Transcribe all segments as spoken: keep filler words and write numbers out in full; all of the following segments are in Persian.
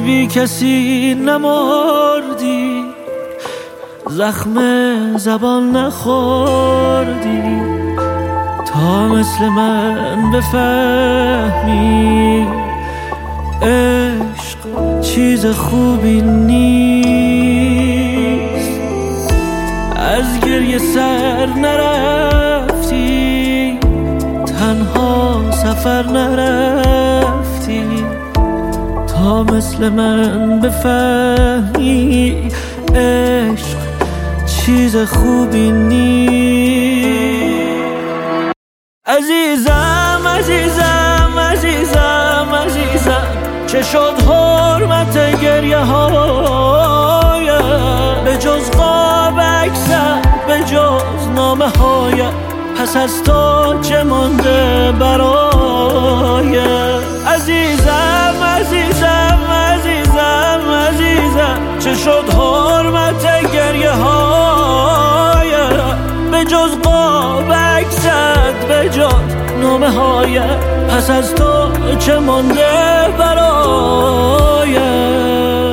بی کسی نمردی، زخم زبان نخوردی، تا مثل من بفهمی عشق چیز خوبی نیست. از گریه سر نرفتی، تنها سفر نرفتی، تا مثل من بفهمی عشق چیز خوبی نیست. عزیزم عزیزم عزیزم عزیزم، چه شد حرمت گریه هایم؟ به جز قاب عکسم، به جز نامه هایم، پس از تو چه مانده برایم؟ عزیزم عزیزم عزیزم عزیزم، چه شد حرمت گریه هایم؟ به جز قاب عکست، به جز نامه هایم، پس از تو چه مانده برایم؟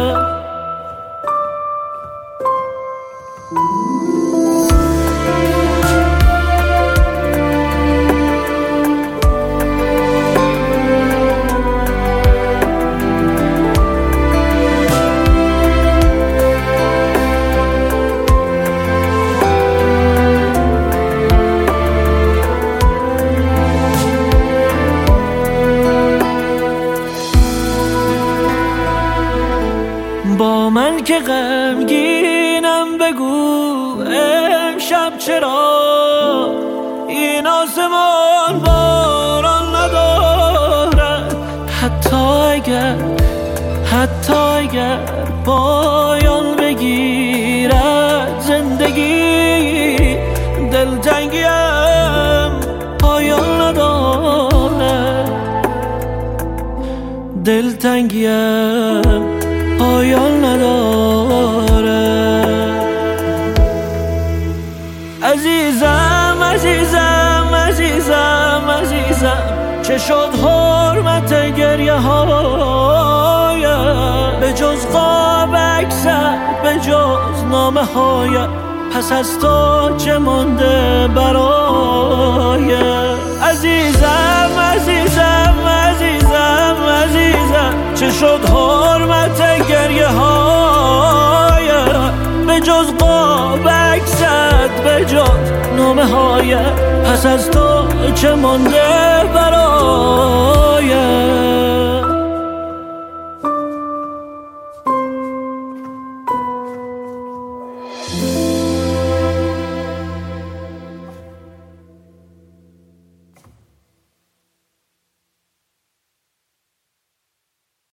با من که غمگینم بگو امشب چرا این آسمان باران ندارد؟ حتی اگر حتی اگر پایان بگیرد زندگی، دلتنگیم پایان ندارد، دلتنگیم پایان نداره. عزیزم عزیزم عزیزم عزیزم، چه شد حرمت گریه هایم؟ به جز قاب عکست، به جز نامه هایم، پس از تو چه مانده برایم؟ عزیزم عزیزم عزیزم عزیزم، چه شد حرمت گریه هایم؟ به جز قاب عکست، به جز نامه هایم، پس از تو چه مانده برایم؟